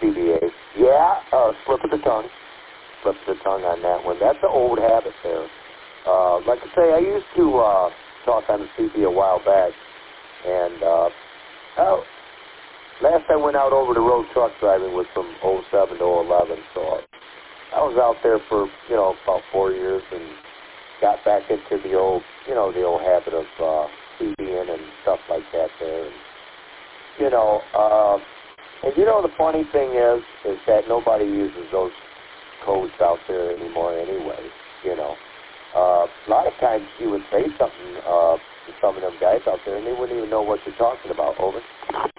CBA. Yeah, slip of the tongue. Slip of the tongue on that one. That's an old habit there. Like I say, I used to talk on the CB a while back, and last I went out over the road truck driving was from '07 to '11, so I was out there for, about 4 years and got back into the old habit of CBing and stuff like that there. And, the funny thing is that nobody uses those codes out there anymore anyway, A lot of times you would say something to some of them guys out there and they wouldn't even know what you're talking about. Over.